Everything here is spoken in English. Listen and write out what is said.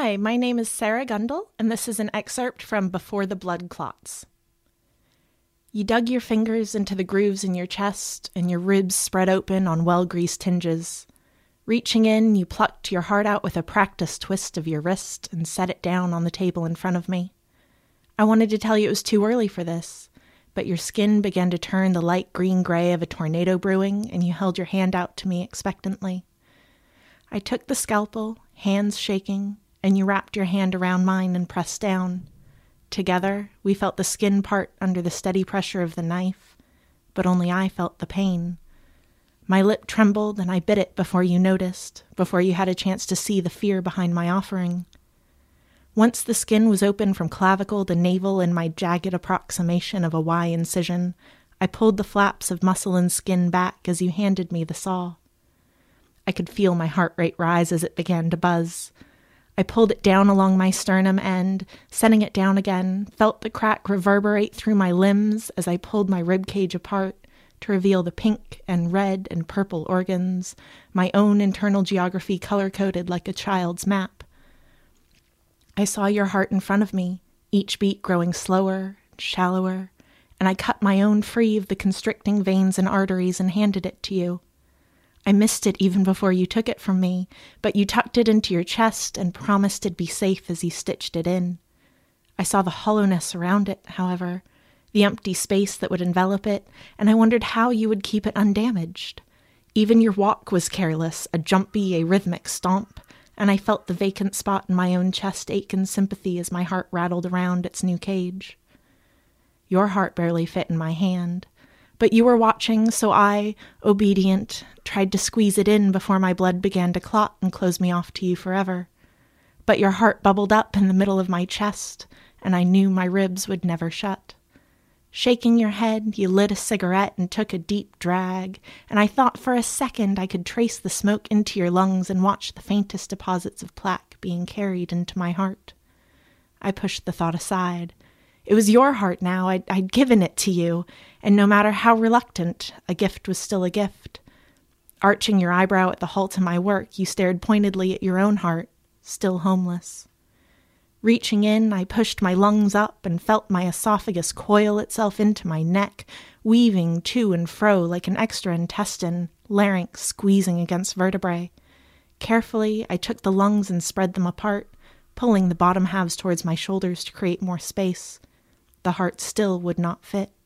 Hi, my name is Sarah Gundel, and this is an excerpt from Before the Blood Clots. You dug your fingers into the grooves in your chest, and your ribs spread open on well-greased hinges. Reaching in, you plucked your heart out with a practiced twist of your wrist and set it down on the table in front of me. I wanted to tell you it was too early for this, but your skin began to turn the light green-gray of a tornado brewing, and you held your hand out to me expectantly. I took the scalpel, hands shaking, and you wrapped your hand around mine and pressed down. Together, we felt the skin part under the steady pressure of the knife, but only I felt the pain. My lip trembled, and I bit it before you noticed, before you had a chance to see the fear behind my offering. Once the skin was open from clavicle to navel in my jagged approximation of a Y incision, I pulled the flaps of muscle and skin back as you handed me the saw. I could feel my heart rate rise as it began to buzz. I pulled it down along my sternum and, setting it down again, felt the crack reverberate through my limbs as I pulled my ribcage apart to reveal the pink and red and purple organs, my own internal geography color-coded like a child's map. I saw your heart in front of me, each beat growing slower, shallower, and I cut my own free of the constricting veins and arteries and handed it to you. I missed it even before you took it from me, but you tucked it into your chest and promised it'd be safe as you stitched it in. I saw the hollowness around it, however, the empty space that would envelop it, and I wondered how you would keep it undamaged. Even your walk was careless, a jumpy, a rhythmic stomp, and I felt the vacant spot in my own chest ache in sympathy as my heart rattled around its new cage. Your heart barely fit in my hand. But you were watching, so I, obedient, tried to squeeze it in before my blood began to clot and close me off to you forever. But your heart bubbled up in the middle of my chest, and I knew my ribs would never shut. Shaking your head, you lit a cigarette and took a deep drag, and I thought for a second I could trace the smoke into your lungs and watch the faintest deposits of plaque being carried into my heart. I pushed the thought aside. It was your heart now. I'd given it to you, and no matter how reluctant, a gift was still a gift. Arching your eyebrow at the halt in my work, you stared pointedly at your own heart, still homeless. Reaching in, I pushed my lungs up and felt my esophagus coil itself into my neck, weaving to and fro like an extra intestine, larynx squeezing against vertebrae. Carefully, I took the lungs and spread them apart, pulling the bottom halves towards my shoulders to create more space. The heart still would not fit.